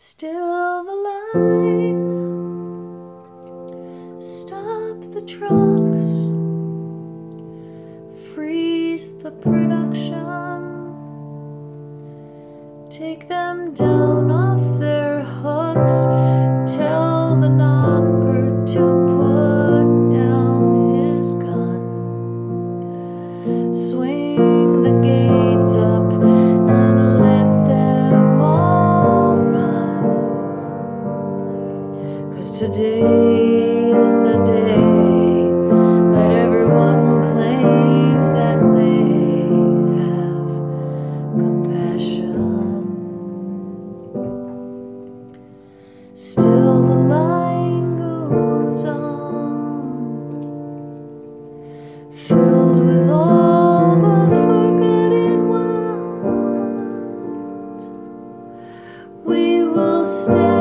Still the line, stop the trucks, freeze the production, take them down off their hooks, tell the knocker to put down his gun, swing the gates up and let them all run, 'cause today is the day that everyone claims that they have compassion. Still the line goes on, filled with all the forgotten ones. We will stand